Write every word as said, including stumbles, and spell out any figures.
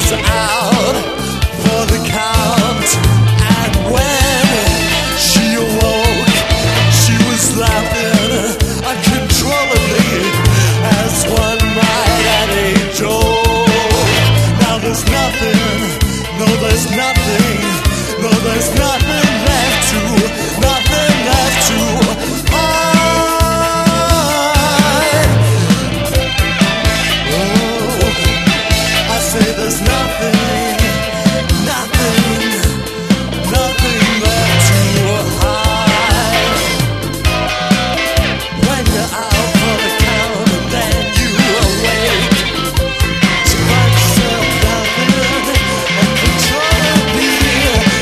was out for the count, and when she awoke, she was laughing uncontrollably, as one might at a joke. Now there's nothing, no there's nothing, no there's nothing left to, nothing left to hide. Oh, I say there's nothing.